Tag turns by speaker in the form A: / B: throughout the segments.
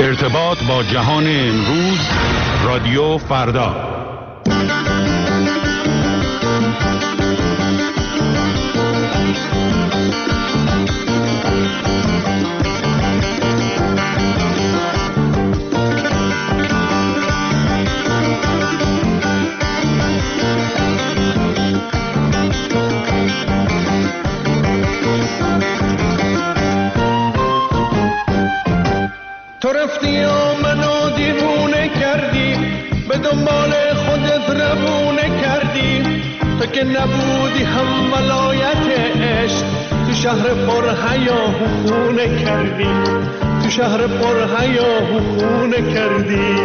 A: ارتباط با جهان امروز، رادیو فردا.
B: تو رفتی و منو دیوونه کردی، به دنبال خودت روونه کردی. تو که نبودی هم ولایت عشق، تو شهر پر هیاهو خونه کردی، تو شهر پر هیاهو خونه کردی.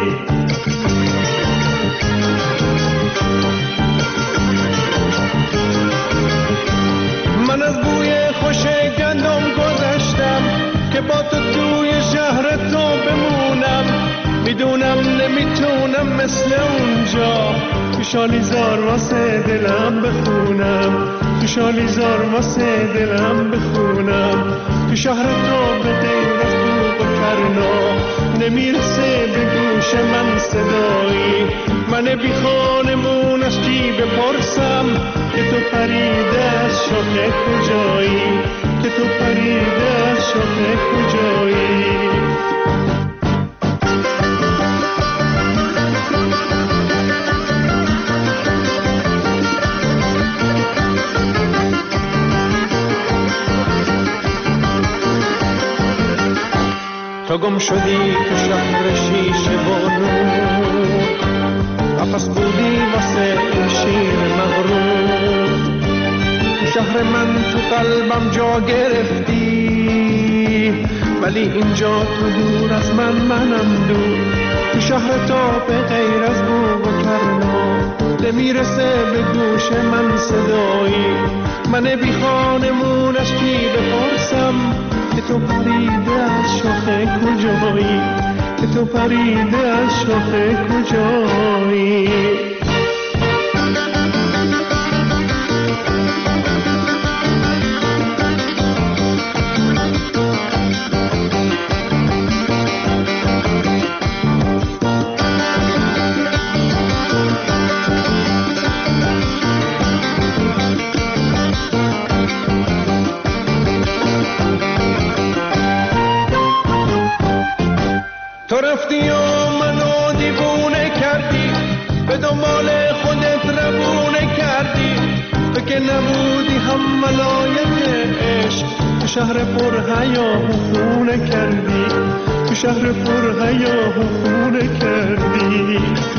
B: من از بوی خوش گندم گذشتم که با تو توی شهر تو بمونم. میدونم نمیتونم مثل اونجا تو شالیزار واسه دلم بخونم، تو شالیزار واسه دلم بخونم. تو شهر تو به غیر از بوق و کرنا نمیرسه به گوش من صدایی. من بی خانمون از کی بپرسم که تو پریده از شاخه کجایی، که تو پریده از شاخه کجایی. تو گم شدی تو شهر شیشه و نور، قفس بودی واسه این شیر مغرور. تو شهر من تو قلبم جا گرفتی، ولی اینجا تو دور از منم دور. تو شهر تو به غیر از بوق و کرنا نمیرسه به گوش من صدایی. من بی خانمونش کی بپرسم که تو پریده از شاخه کجایی، که تو پریده از شاخه کجایی. تو رفتی و منو دیوونه کردی، به دنبال خودت روونه کردی. تو که نبودی هم ولایت عشق، تو شهر پر هیاهو خونه کردی، تو شهر پر هیاهو خونه کردی.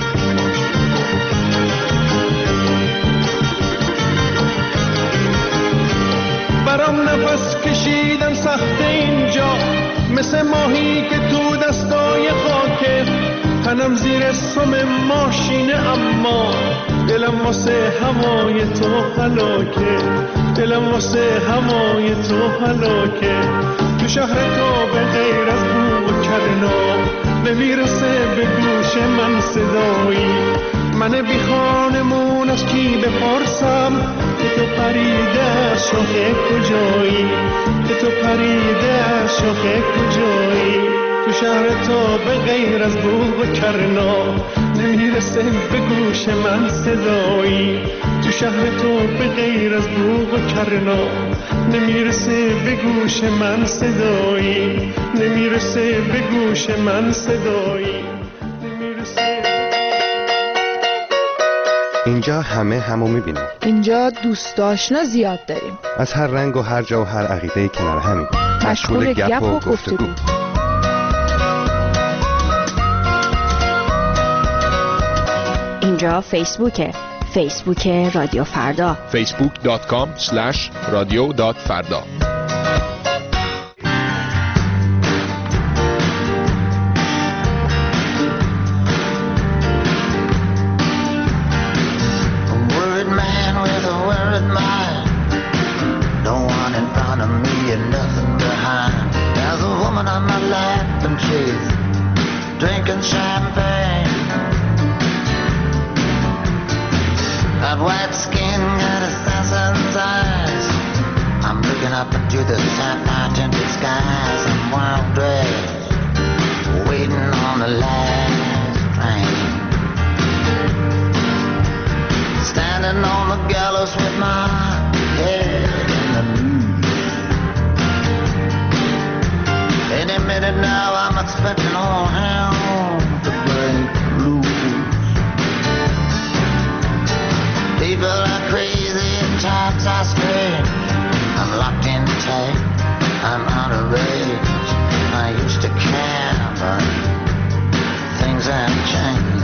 B: برام نفس کشیدن سخت اینجا، مثل ماهی که تو دستای خاکه. تنم زیر سم ماشینه اما دلم واسه هوای تو هلاکه، دلم واسه هوای تو هلاکه. تو شهر تو به غیر از بوق و کرنا نمیرسه به گوش من صدایی. من بی خانمون از کی بپرسم که تو پریده از شاخه کجایی، که تو پریده از شاخه کجایی. تو شهر تو به غیر از بوق و کرنا نمیرسه به گوش من صدایی. تو شهر تو به غیر از بوق و کرنا نمیرسه به گوش من صدایی، نمیرسه به گوش من صدایی، نمیرسه.
C: اینجا همه همو میبینیم،
D: اینجا دوست آشنا زیاد داریم،
C: از هر رنگ و هر جا و هر عقیده‌ای کنار همیم،
D: مشغول گپ و گفتگو. اینجا فیسبوک رادیو فردا،
E: facebook.com/radio.farda.
F: Drinking champagne, that white skin got assassin's eyes. I'm looking up into the sapphire tinted skies. I'm wild dressed, waiting minute now, I'm expecting all hell to break loose. People are crazy and times are strange. I'm locked in tight, I'm out of range. I used to care, but things have changed.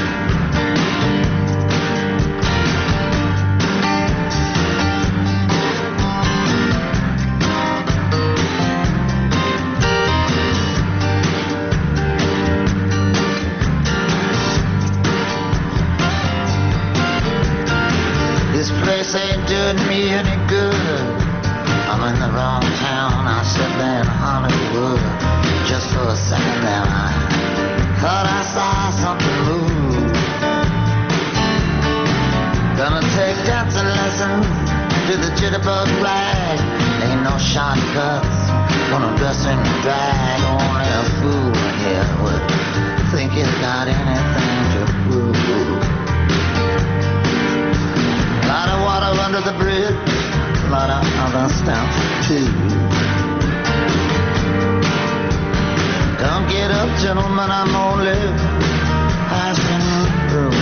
F: This place ain't doing me any good. I'm in the wrong town, I said there in Hollywood. Just for a second there I thought I saw something move. Gonna take dancing lessons to the jitterbug rag. Ain't no shortcuts, gonna dress in drag. Only a fool here would think he's got anything to prove. Lot of water under the bridge, lot of other stuff too. Don't get up, gentlemen, I'm only passing through.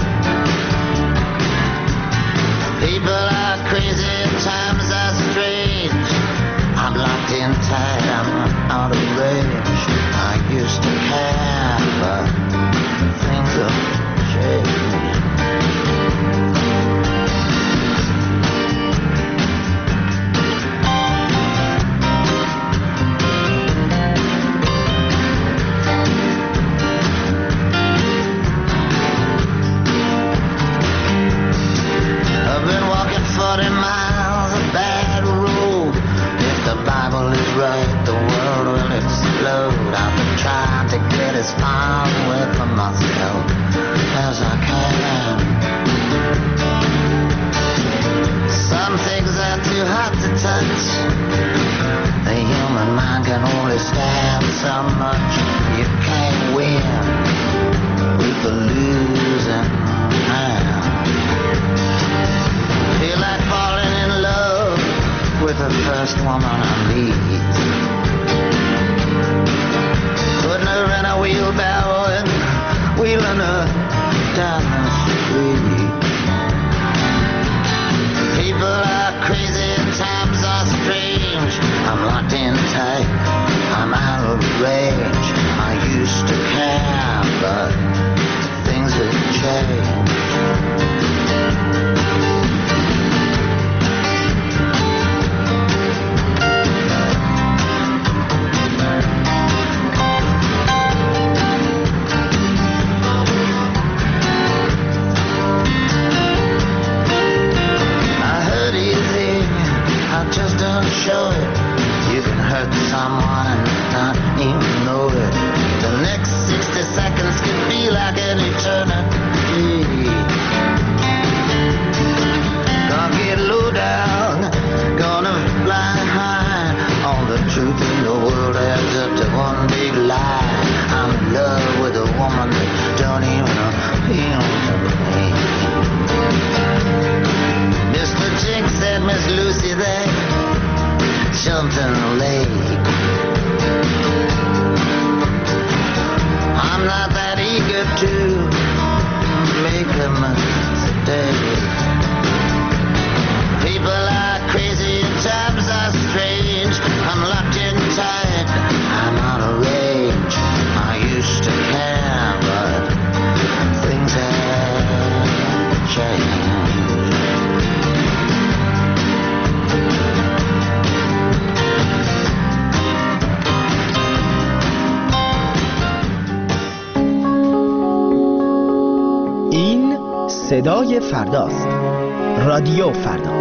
F: People are crazy, times are strange. I'm locked in tight, I'm out of range. I used to care, but things have changed. As far away from myself as I can. Some things are too hot to touch. The human mind can only stand so much. You can't win with the losing hand. Feel like falling in love with the first woman I meet. Putting her in a wheelbarrow and wheeling her down the street. People are crazy and times are strange. I'm locked in tight, I'm out of range. I used to care, but things have changed. Just don't show it. You can hurt someone and not even know it. The next 60 seconds can be like an eternity. Gonna get low down, gonna fly high. All the truth in the world adds up to one big lie. I'm in love with a woman that don't even appeal to me. Mr. Chick said Miss Lucy there jumped in the lake. I'm not that eager to make a mistake. People are crazy and times are strange. I'm locked in tight, I'm out of range. I used to care, but things have changed.
E: صدای فرداست. رادیو فردا.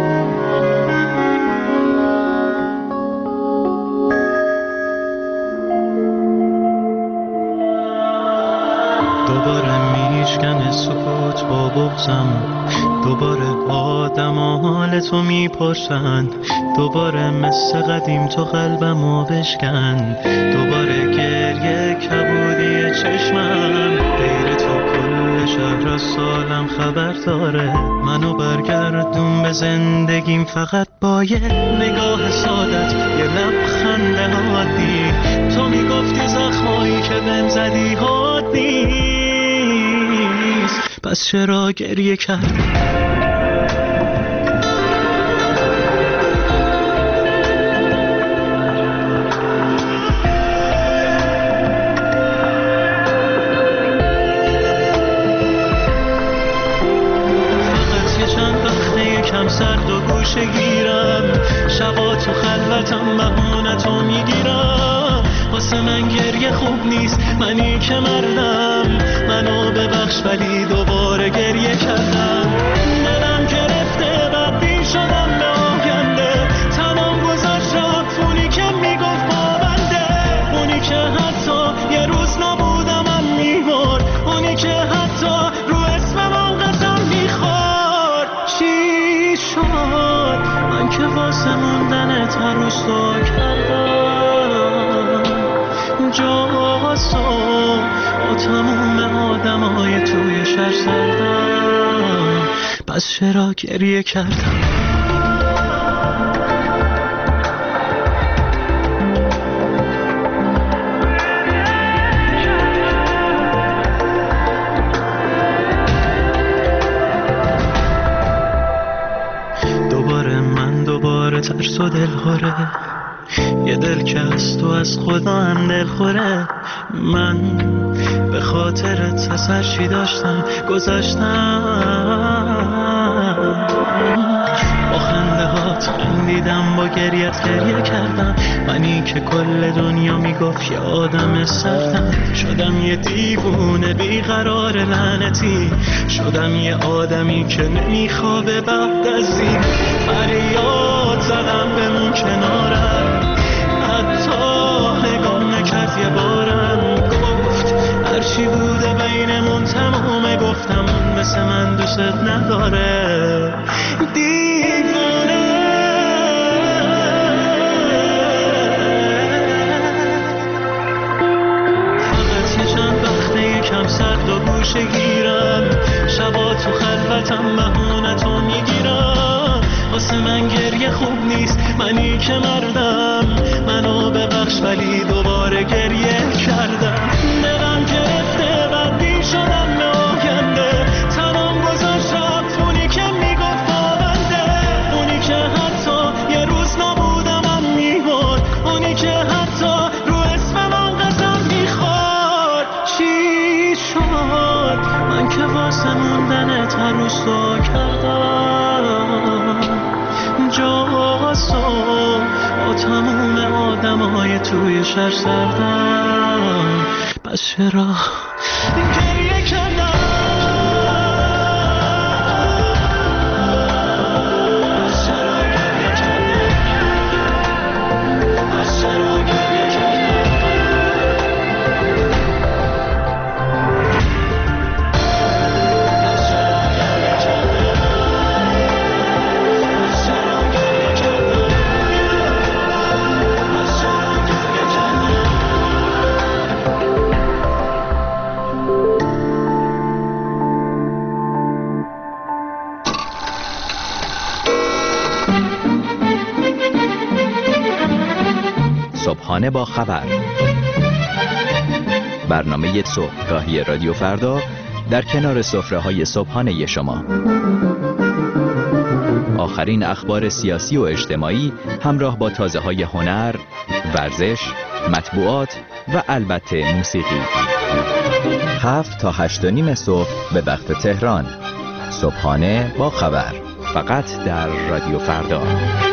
G: دوباره میشکنه سکوت با بغضم، دوباره آدم حال تو میپرسن، دوباره مثل قدیم تو قلبمو بشکن، دوباره گریه کبودی چشمم، غیر تو کل شهر از سالم خبر داره، منو برگردون به زندگیم فقط با یه نگاه سادت، یه لبخند عادی. تو میگو پس چرا گریه کردم؟ سرد و گوشه گیرم شبا تو خلوتم بهونتو میگیرم واسه من گریه خوب نیست منی که مردم منو ببخش ولی دوباره گریه کردم دلم گرفته بدبین شدم به آینده تمام گذاشت رفت اونی که میگفت پابنده اونی که حتی یه روز نبودم هم میبرد اونی که حتی رو اسمم قسم میخورد چی شد من که واسه موندنت هر روز تو کردم جاسو با تموم آدمای توی شهر سردم پس چرا گریه کردم؟ ترس و دلخوره یه دل که از تو از خدا هم دلخوره من به خاطرت از هر چی داشتم گذاشتم با خنده هات خندیدم با گریت گریه کردم منی که کل دنیا میگفت یه آدم سردم شدم یه دیوونه بیقرار لعنتی شدم یه آدمی که نمیخوابه بعد از این فریاد زدم بمون کنارم حتی نگام نکرد یه بارم گفت هرچی بوده بینمون تمومه گفتم اون مثل من دوست نداره دیوونه فقط یه چند وقته یکم سرد و گوشه گیرم شبا تو خلوتم بهونتو میگیرم واسه من گریه خوب نیست منی که مردم منو ببخش ولی دوباره گریه کردم دلم گرفته بدبین شدم به آینده تمام گذاشت رفت اونی که میگفت پابنده اونی که حتی یه روز نبودم هم میبرد اونی که حتی رو اسمم قسم میخورد چی شد من که واسه موندنت هر روز تو کردم جاسو با تموم آدمای توی شهر سردم پس چرا گریه کردم؟
H: صبحانه با خبر، برنامه صبحگاهی رادیو فردا در کنار سفره‌های صبحانه شما. آخرین اخبار سیاسی و اجتماعی همراه با تازه‌های هنر، ورزش، مطبوعات و البته موسیقی. 7 تا 8:30 صبح به وقت تهران. صبحانه با خبر، فقط در رادیو فردا.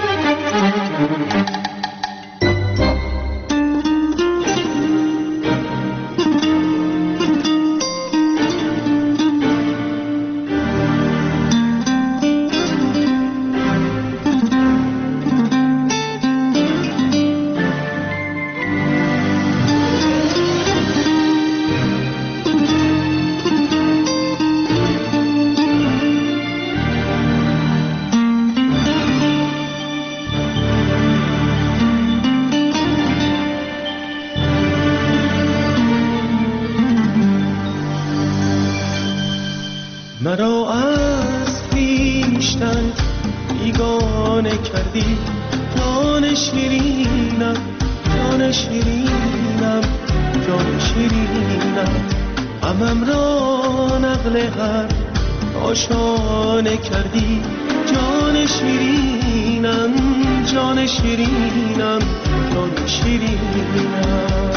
B: مرا از پیشتن بیگانه کردی، جان شیرینم، جان شیرینم، جان شیرینم، غمم را نقل هر
G: کاشانه کردی جان شیرینم، جان شیرینم، جان شیرینم.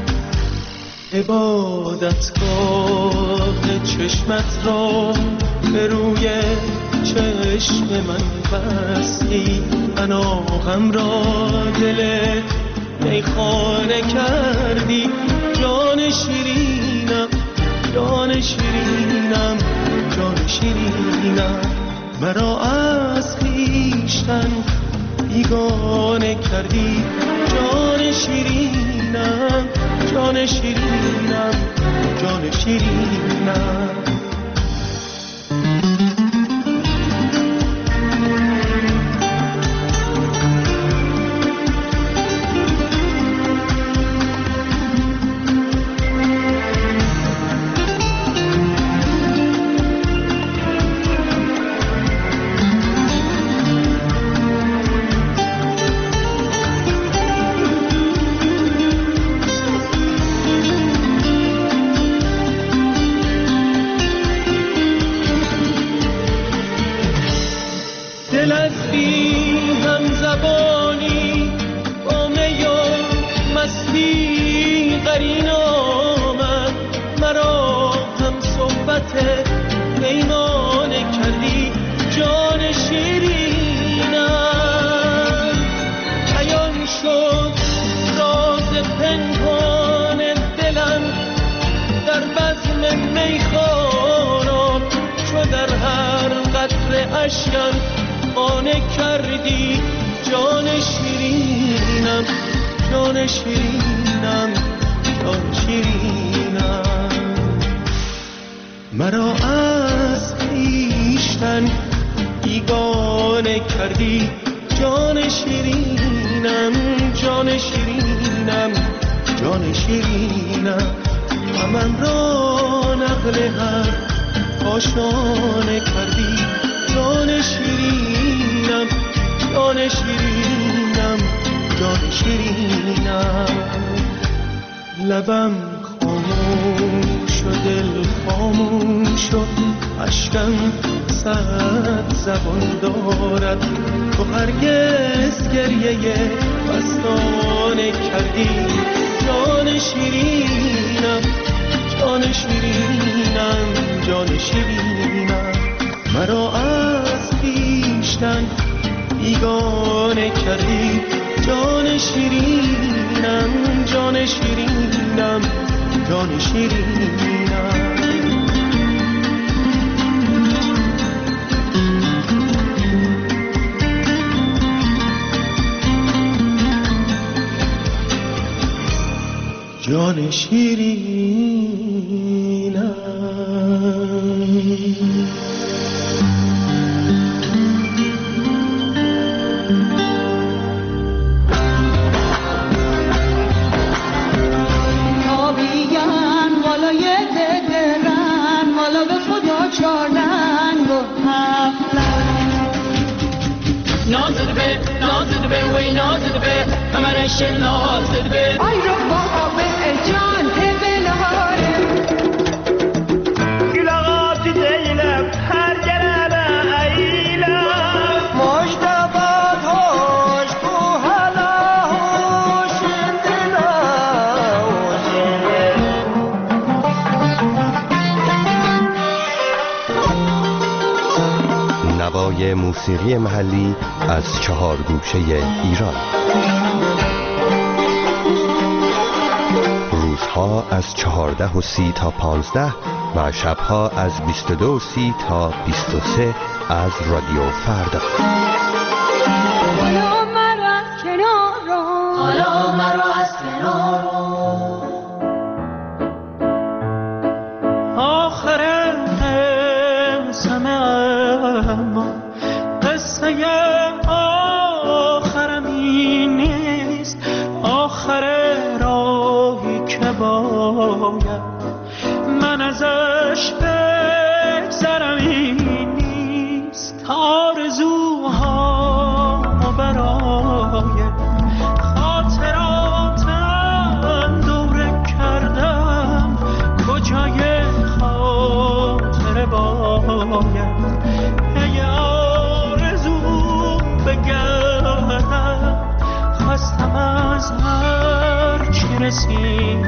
G: عبادتگاه چشمت را به روی چشم من بستی، اناغم را دل میخانه کردی. جان شیرینم، جان شیرینم، جان شیرینم. مرا از خویشتن بیگانه کردی. جان شیرینم، جان شیرینم، جان شیرینم. دل از بی هم زبانی با می و مستی قرین آمد، مرا هم صحبت پیمانه کردی. جان شیرینم عیان شد راز پنهان دلم در بزم میخواران، چو در هر قطره اشکم خانه کردی. جان شیرینم، جان شیرینم، جان شیرینم. مرا از خویشتن بیگانه کردی. جان شیرینم، جان شیرینم، جان شیرینم. غمم را نقل هر کاشانه کردی. جان شیرینم، جان شیرینم، جان شیرینم. لبم خاموش و دل خاموش و اشکم صد زبان دارد. تو هرگز گریه مستانه کردی. جان شیرینم، جان شیرینم، جان شیرینم. مرا از خویشتن بیگانه کردی. جان شیرینم، جان شیرینم، جان شیرینم. جان شیرینم.
I: آی رو بابا جان تبل هارم
B: گلاغات دیلم هر جلالة ایلم مجتبات هوش کو هلا هوش دلا
C: نوای موسیقی محلی از 4 گوشه ایران. روزها از 14:30 تا 15 و شبها از 22:30 تا 23 از رادیو فردا.
I: حالا مرا از کنار رو، حالا مرا از کنار رو.
G: آخر همه اما قصه آخرم این نیست. آخر راهی که باید من ازش بگذرم این نیست. آرزوها برای خاطراتم دوره کردم، کجای خاطر باید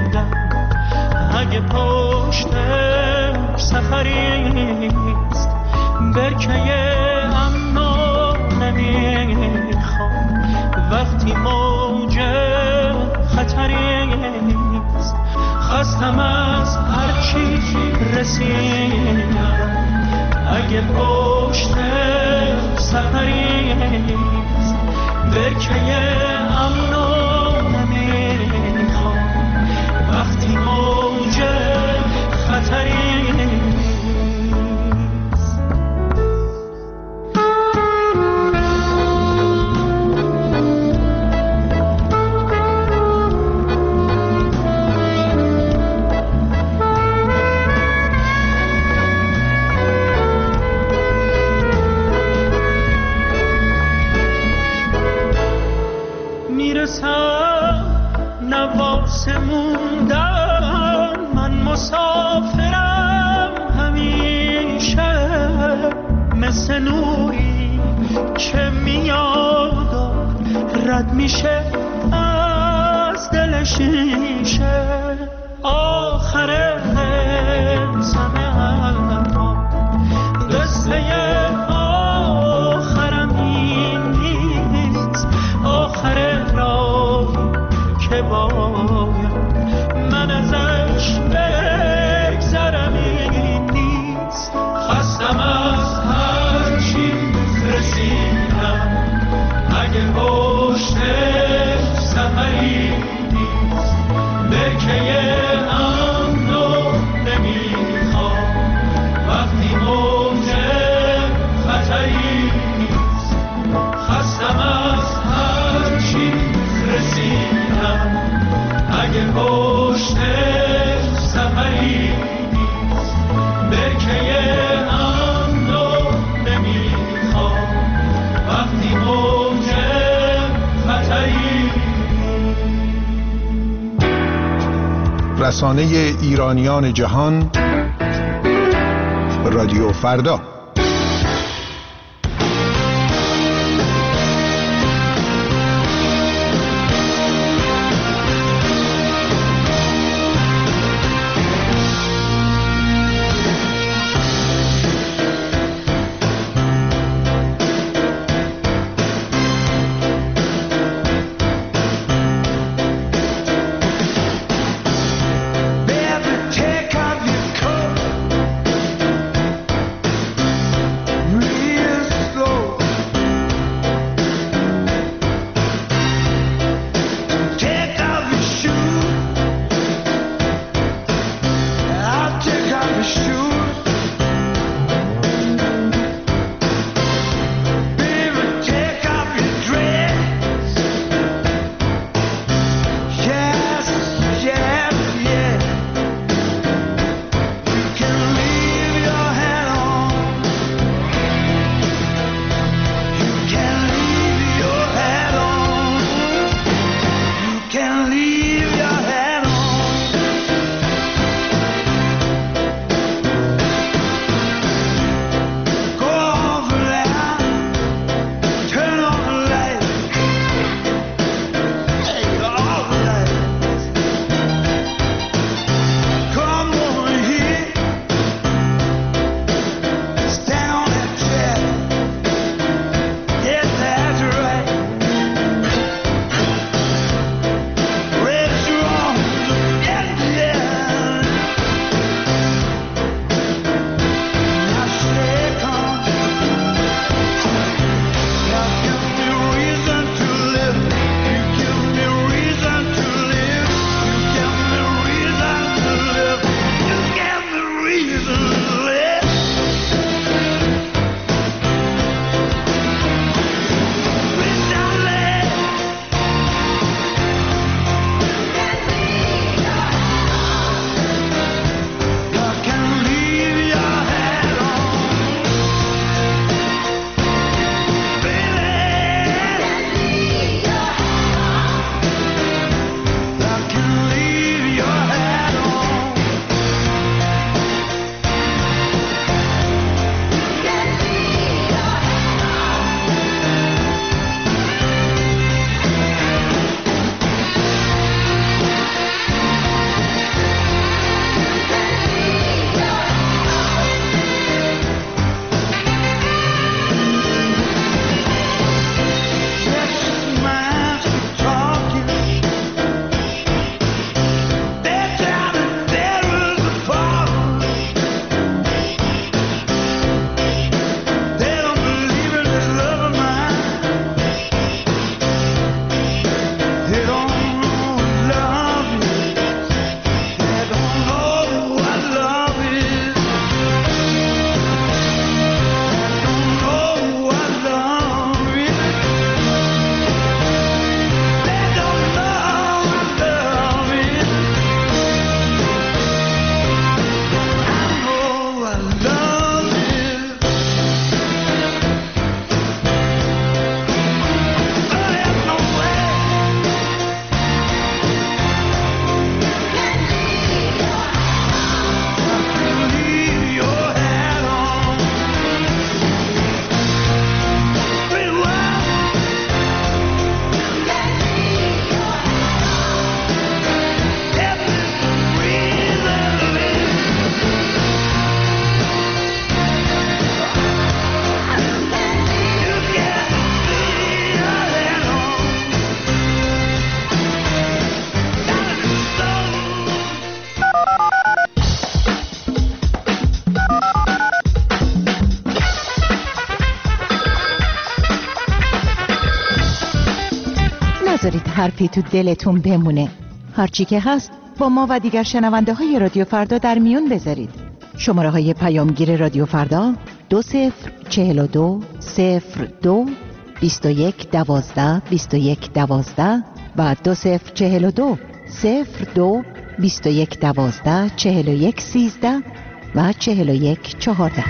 G: موندم اگه پشتم سفریست برکه امنو نمیخوام وقتی موج خطریست خستم از هرچی رسیدم اگه پشتم سفریست برکه امنو نمیخوام وقتی موج خطریست نواس موندم من مسافرم همیشه مثل نوری که میاد رد میشه از دل شیشه آخر زمه اما قصه آخرم این نیست آخر که باید من ازش بگذرم این نیست خستم از هر چی رسیدم اگه پشت سفری نیست برکه امنو نمیخوام وقتی موج خطری نیست خستم از هر چی رسیدم اگه پشت سفری نیست برکه امنو نمیخوام وقتی موج خطری
J: رسانه ایرانیان جهان رادیو فردا
K: حرفی تو دلتون بمونه. هرچی که هست با ما و دیگر شنونده های رادیو فردا در میون بذارید. شماره های پیامگیر رادیو فردا 2042 02 21 12 21 12 و 2042 02 21 12 41 13 و 41 14.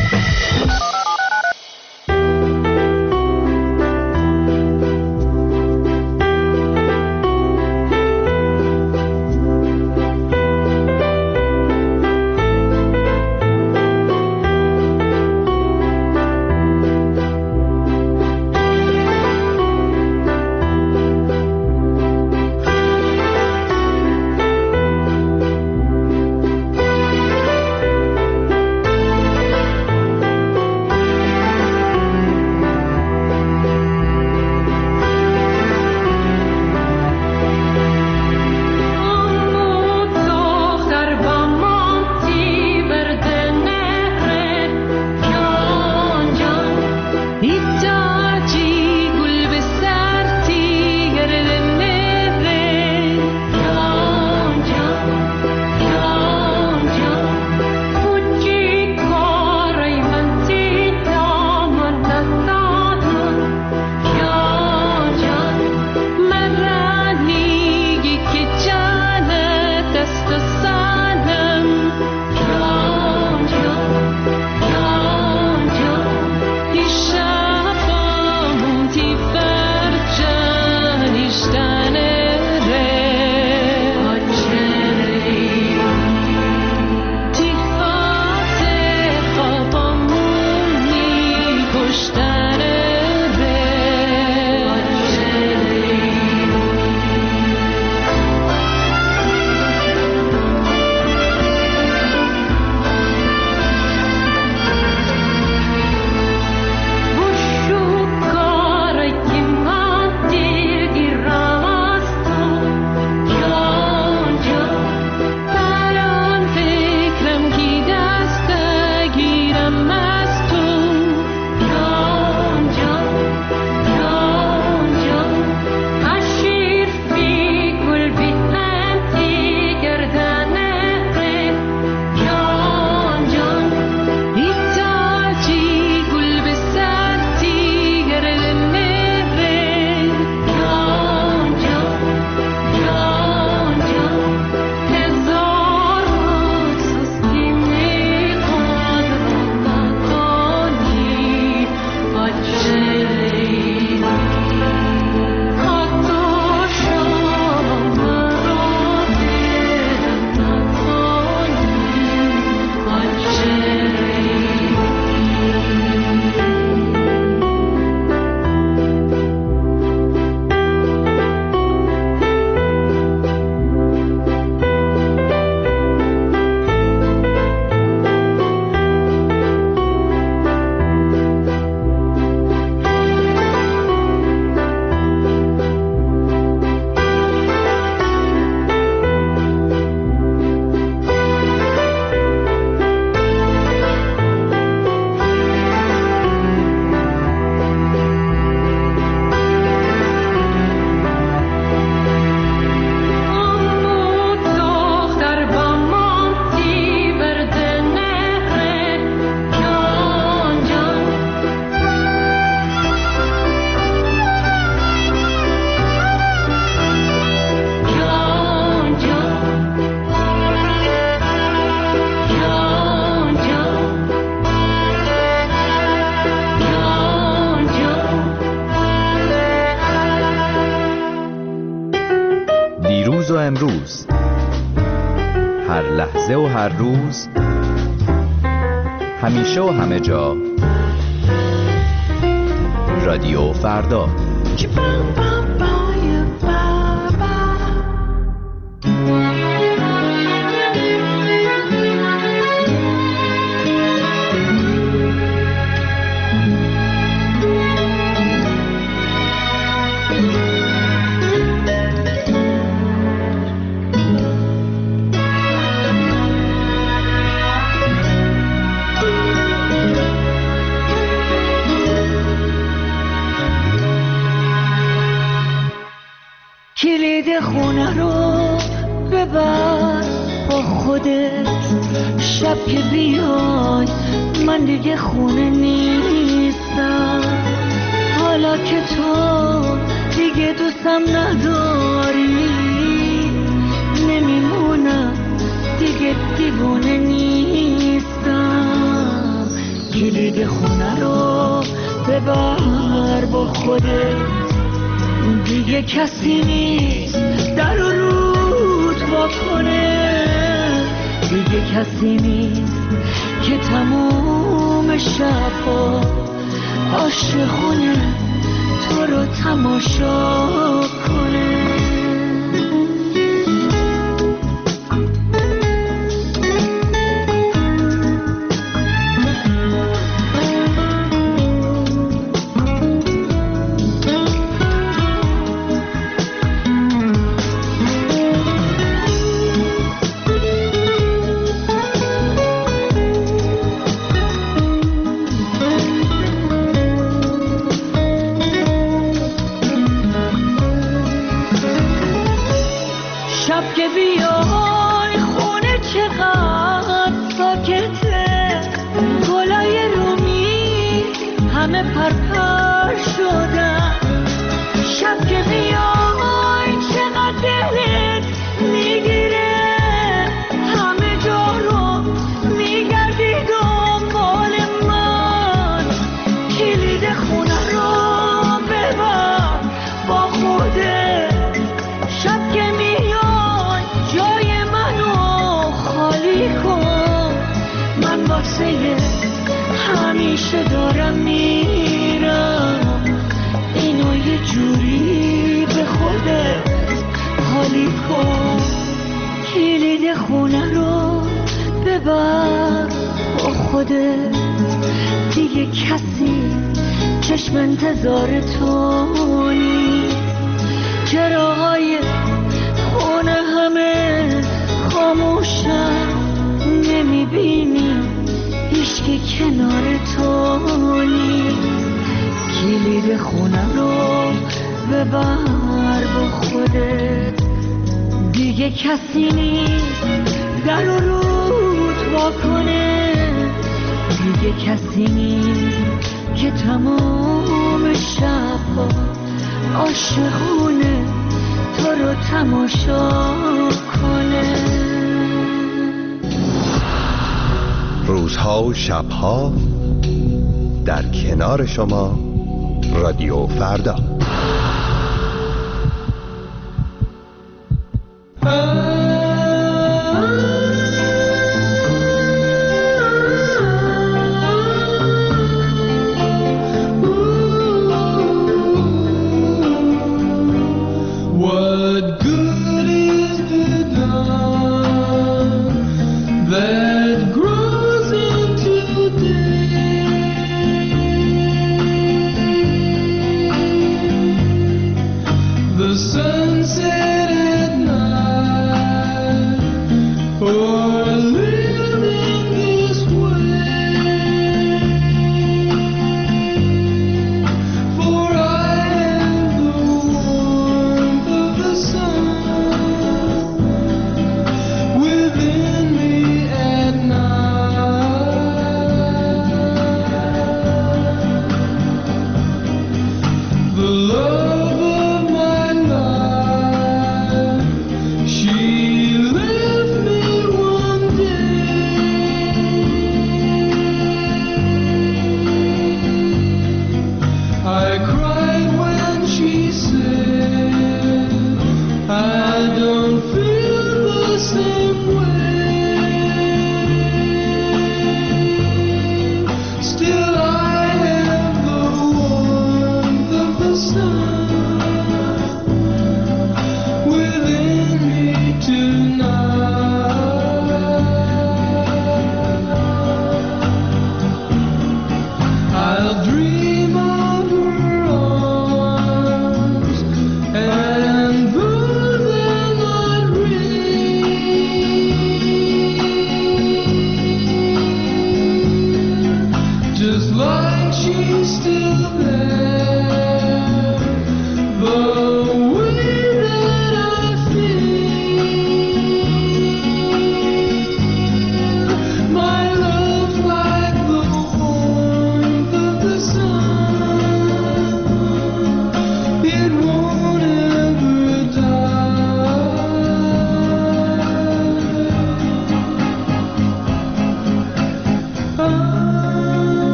H: امروز، هر لحظه و هر روز، همیشه و همه جا، رادیو فردا.
I: خودت. شب که بیای من دیگه خونه نیستم، حالا که تو دیگه دوستم نداری، نمیمونم دیگه دیوونه نیستم. کلید خونه رو ببر با خودت، دیگه کسی نیست در و رود واکنه، دیگه کسی نیست که تموم شبا عاشقونه تو رو تماشا کنه. همیشه دارم میرم، اینو یه جوری به خودت حالی کن. کلید خونه رو ببر با خودت، دیگه کسی چشم انتظار تو نیست. چراهای خونه همه خاموشن، نمیبینی هیچکی کنار تو نیست. کلید خونه رو ببر با خودت، دیگه کسی نیست در و رود واکنه، دیگه کسی نیست که تمام شبا عاشقونه تو رو تماشا کنه.
C: روزها و شبها در کنار شما رادیو فردا.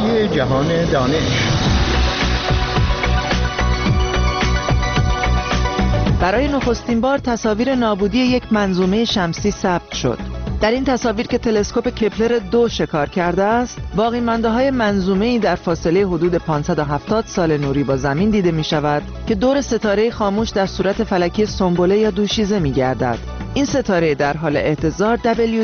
J: صدای جهان دانش.
L: برای نخستین بار تصاویر نابودی یک منظومه شمسی ثبت شد. در این تصاویر که تلسکوپ کپلر 2 شکار کرده است، باقی مانده های منظومه‌ای در فاصله حدود 570 سال نوری با زمین دیده می شود که دور ستاره خاموش در صورت فلکی سنبله یا دوشیزه می گردد. این ستاره در حال احتضار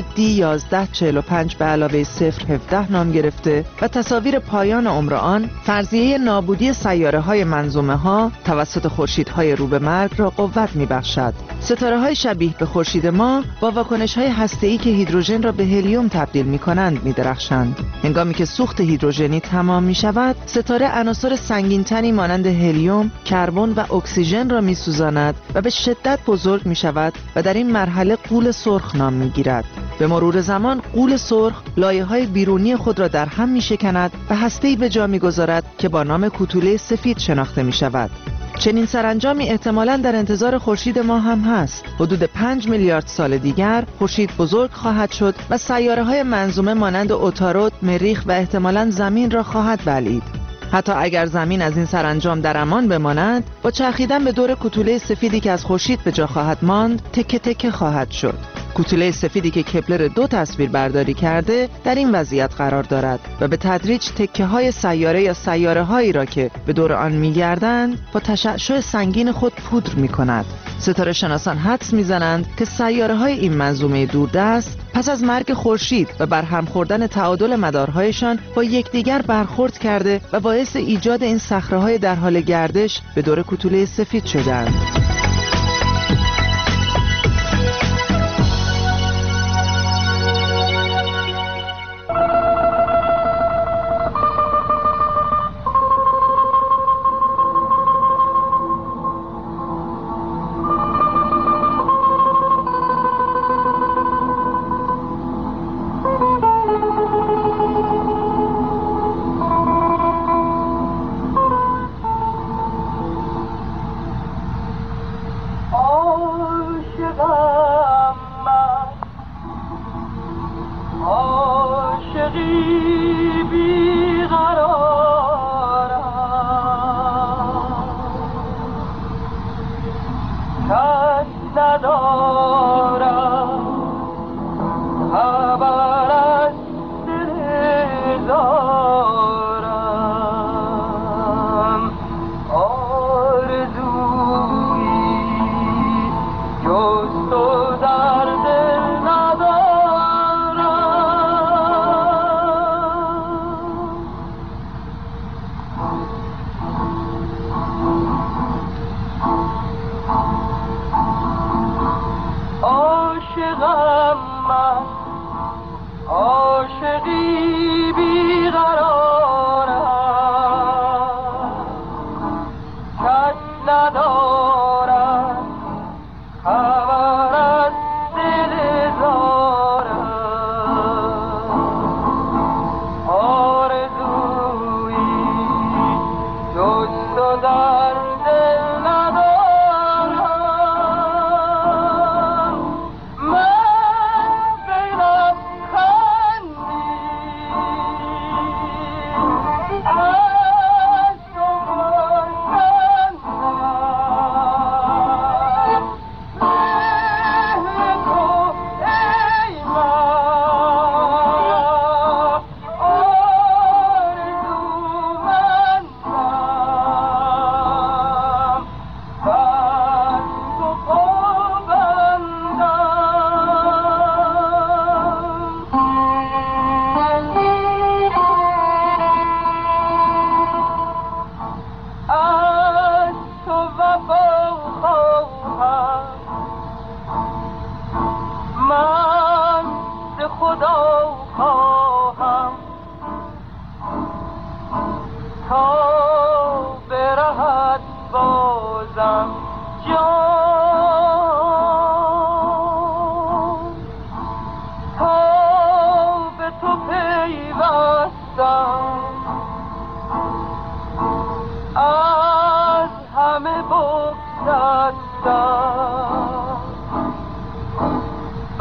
L: WD1145 به علاوه 017 نام گرفته و تصاویر پایان عمر آن فرضیه نابودی سیاره‌های منظومه‌ها توسط خورشیدهای رو به مرگ را قوت می‌بخشد. ستاره‌های شبیه به خورشید ما با واکنش‌های هسته‌ای که هیدروژن را به هلیوم تبدیل می‌کنند می‌درخشند. هنگامی که سوخت هیدروژنی تمام می‌شود، ستاره عناصر سنگین‌تری مانند هلیوم، کربن و اکسیژن را می‌سوزاند و به شدت بزرگ می‌شود و در این مرحله غول سرخ نام می‌گیرد. به مرور زمان غول سرخ لایه‌های بیرونی خود را در هم می‌شکند و هسته‌ای به جا می‌گذارد که با نام کوتوله سفید شناخته می‌شود. چنین سرانجامی احتمالاً در انتظار خورشید ما هم هست. حدود 5 میلیارد سال دیگر خورشید بزرگ خواهد شد و سیاره‌های منظومه مانند عطارد، مریخ و احتمالاً زمین را خواهد بلعید. حتی اگر زمین از این سرانجام در امان بماند، با چرخیدن به دور کوتوله سفیدی که از خورشید به جا خواهد ماند، تکه تکه خواهد شد. کوتوله سفیدی که کپلر 2 تصویر برداری کرده در این وضعیت قرار دارد و به تدریج تکه های سیاره یا سیاره هایی را که به دور آن می‌گردند با تشعشع سنگین خود پودر می‌کند. ستاره شناسان حدس می‌زنند که سیاره های این منظومه دوردست پس از مرگ خورشید و برهم خوردن تعادل مدارهایشان با یکدیگر برخورد کرده و باعث ایجاد این صخره‌های در حال گردش به دور کوتوله سفید شدند.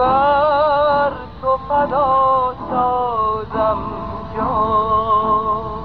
B: بر تو فدا سازم جان.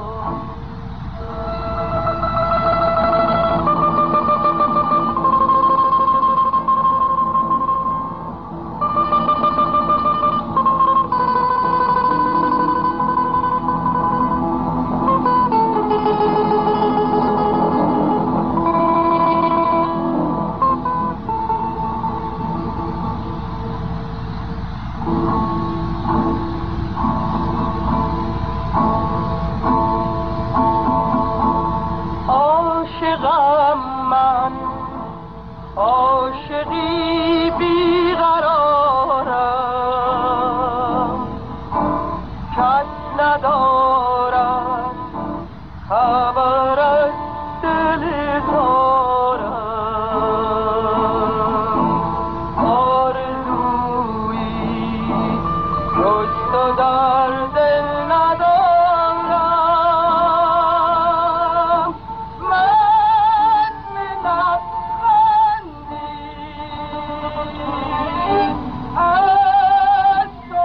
I: من عاشقی بیقرارم کس ندارم خبر از دل تارم آرزویی جز تو در دل ندارم من نبخندی از تو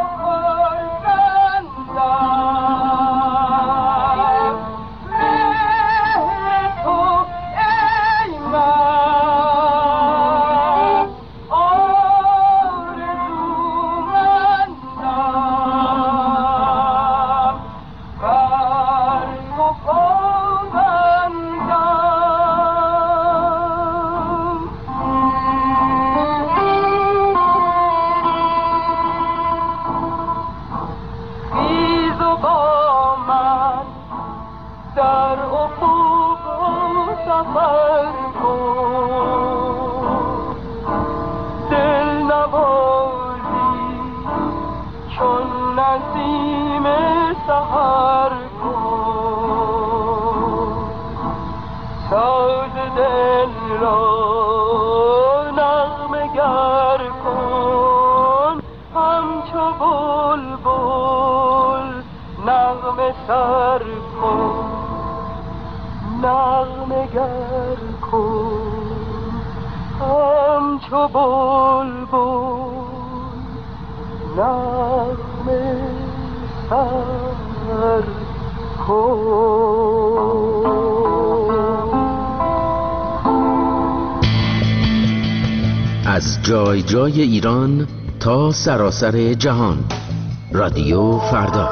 I: خرسندم مهر تو ای من آرزومندم بر تو پابندم خیز و با من در افق سفر کن دل نوازی چون نسیم سحر کن ساز دل را نغمه گر کن همچو بلبل نغمه سر کن نغمه گر کن همچو بلبل نغمه سر کن.
M: از جای جای ایران تا سراسر جهان، رادیو فردا.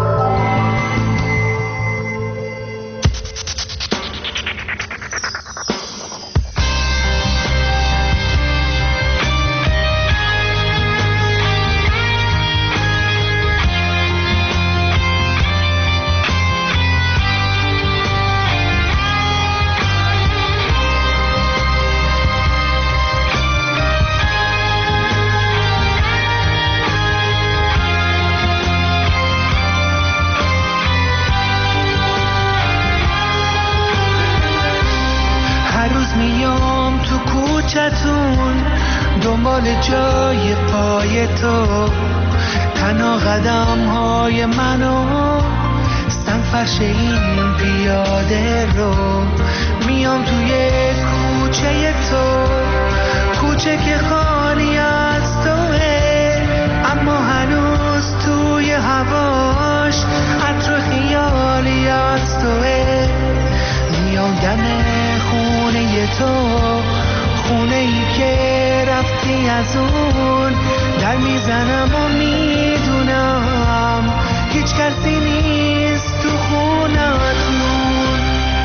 N: دنبال جای پای تو تنها قدم های منو سنفرش این پیاده رو میام توی کوچه تو، کوچه که خالی از توه اما هنوز توی هواش عطر خیالی از توه. میام دم خونه تو، خونه ای که رفتی از اون در میزنم و میدونم هیچ کسی نیست تو خونتون.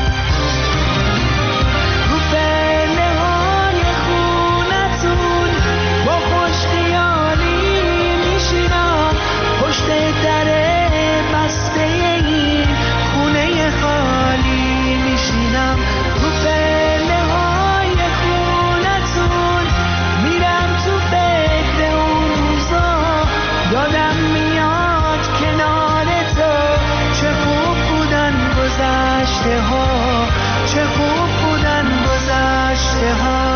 N: رو پله های خونتون با خوش خیالی میشینم، پشت در بسته این خونه خالی میشینم. رو پله های خونتون میرم تو فکر اون روزا، یادم میاد کنار تو چه خوب بودن گذشته ها، چه خوب بودن گذشته ها.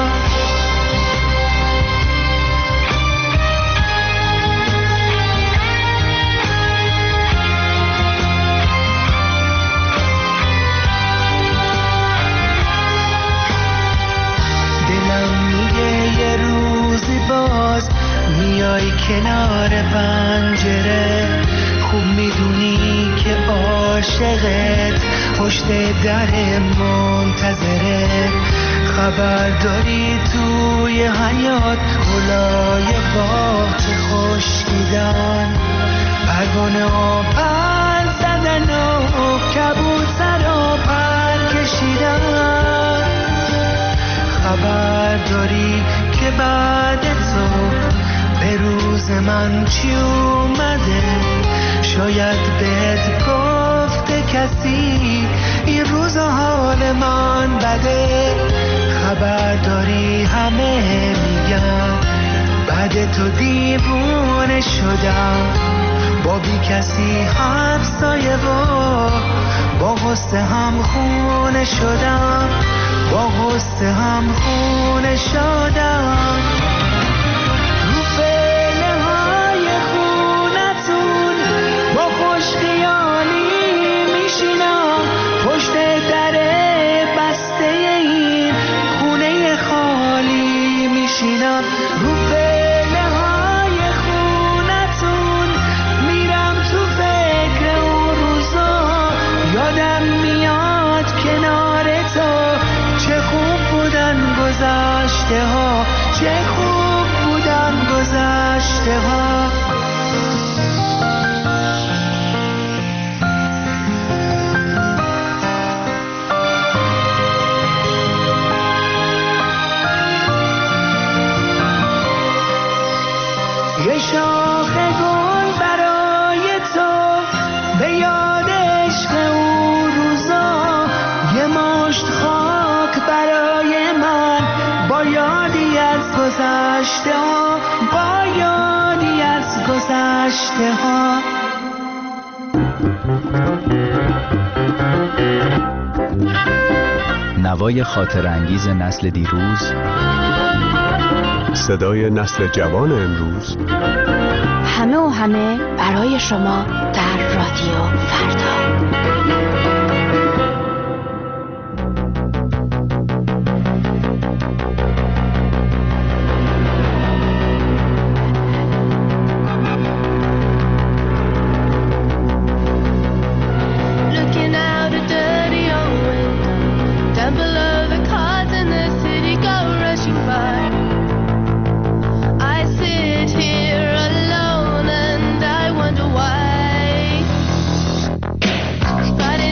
N: دلم میگه یه روزی باز میای کنار پنجره، خوب میدونی که عاشقت پشت در منتظره. خبر داری توی حیات گلای باغچه خشکیدن، پروانه ها پر زدن و کبوتر ها پر کشیدن. خبر داری که بعد تو به روز من چی اومده، شاید بهت گفته کسی این روز حال من بده. همه میگن بعد تو دیوونه شدم، با بی کسی همسایه و با غصه هم خونه شدم، با غصه هم خونه شدم. رو فعله های خونتون با خوش خیالی میشینم، پشت در بسته این خونه خالی میشینم. رو فعله های خونتون میرم تو فکر اون روزا، یادم میاد کنار تو چه خوب بودن گذشته ها، چه خوب بودن گذشته ها. یه شاخ گل برای تو به یاد عشق اون روزا، یه مشت خاک برای من با یادی از گذشته ها، با یادی از گذشته ها.
H: نوای خاطر انگیز نسل دیروز،
C: صدای نسل جوان امروز،
D: همه و همه برای شما در رادیو فردا.
I: But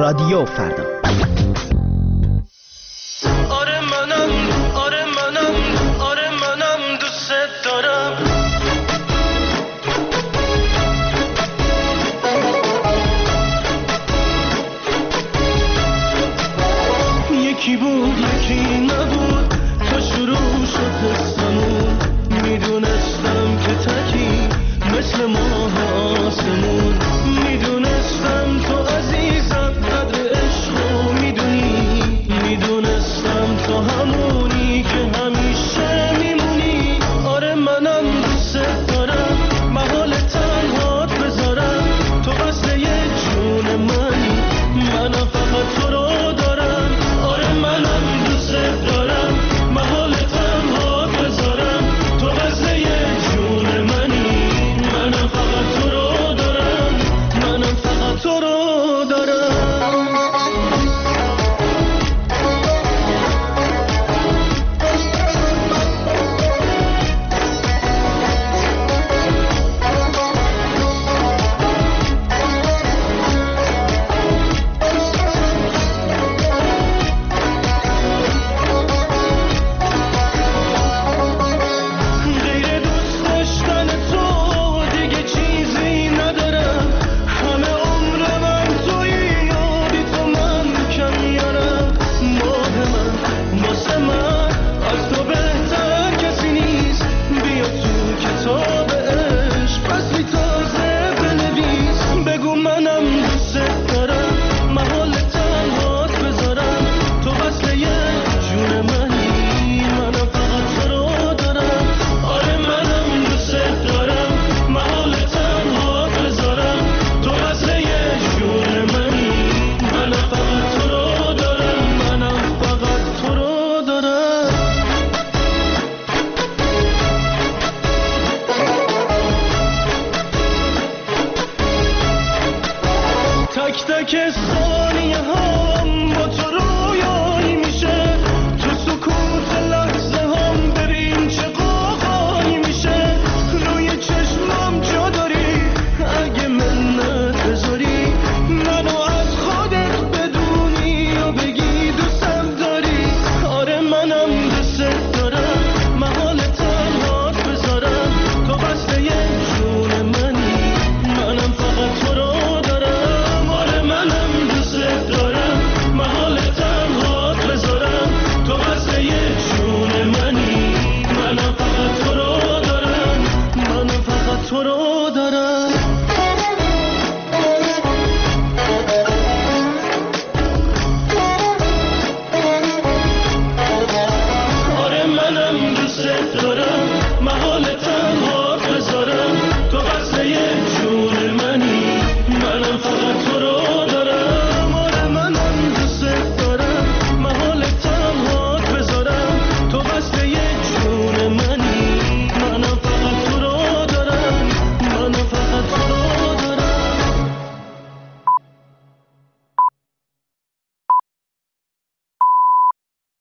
E: رادیو فردا.
G: آره منم دوست دارم. یکی بود یکی نبود تا شروع شد قصه‌مون. میدونستم که تکی مثل ماه آسمون. میدونستم تو عزیزم قدر عشقو میدونی. میدونستم تو همونی که